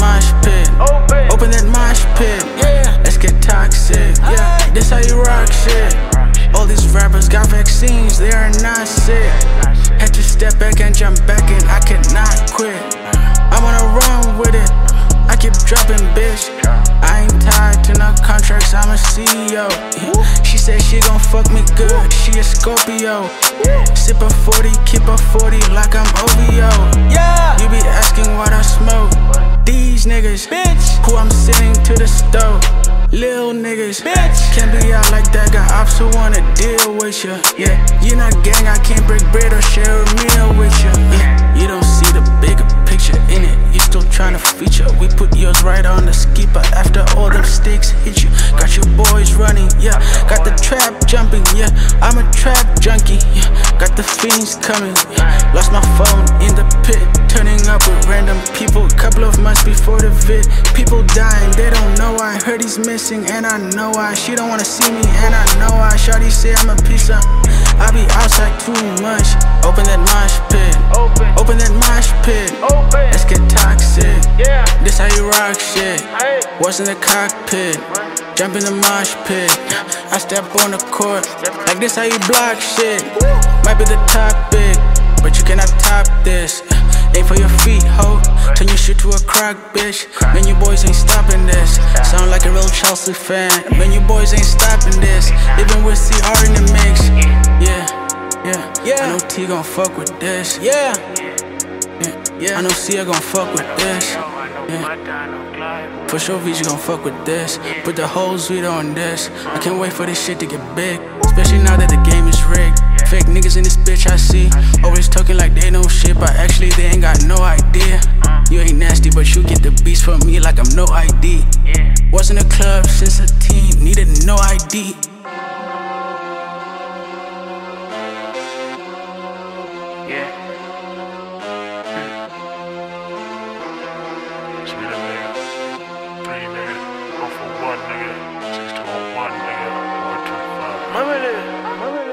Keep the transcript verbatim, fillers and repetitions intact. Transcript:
mosh pit. Open that mosh pit. Yeah, let's get toxic. Yeah, this how you rock shit. All these rappers got vaccines, they are not sick. Had to step back and jump back in, I cannot quit. I'm on a run with it, I keep dropping, bitch. I ain't tied to no contracts, I'm a C E O. She said she gon' fuck me good, she a Scorpio. Sip a forty, keep a forty like I'm O V O. Yeah, you be asking what I smoke. These niggas, bitch, who I'm sitting to the stove. Lil niggas, bitch, can't be out like that. Got ops who wanna deal with ya. Yeah, you not gang, I can't break bread or share a meal with ya. Yeah, you don't see the bigger picture in it. You still tryna feature. We put yours right on the skipper after all them sticks hit you. Got your boys running, yeah. Got the trap jumping, yeah. I'm a trap junkie, yeah. Got the fiends coming, yeah. Lost my phone in the pit, turning up with random people. Couple of months before the vid, people dying, they don't know why. Heard he's missing and I know why. She don't wanna see me and I know why. Shawty say I'm a piece of, I be outside too much. Open that mosh pit, open, open that mosh pit, open. Let's get toxic, yeah. This how you rock shit. What's in the cockpit? Jump in the mosh pit. I step on the court, like this how you block shit. Might be the topic, but you cannot top this. Aim for your feet, ho. Turn your shit to a crock, bitch. Man, you boys ain't stopping this. Sound like a real Chelsea fan. Man, you boys ain't stopping this. Even with C R in the mix. Yeah, yeah, yeah. I know T gon' fuck with this. Yeah, yeah, yeah. I know C gon' fuck with this. Yeah. For sure, V G gon' fuck with this. Put the whole suite on this. I can't wait for this shit to get big, especially now that the game is rigged. Fake niggas in this bitch I see, always talking like they know shit, but actually they ain't got no idea. You ain't nasty, but you get the beats from me like I'm no I D. Was in the club since a teen, needed no I D. Yeah. Sweet nigga, three nigga, go for one nigga, six to one nigga, one two five. Mama, mama.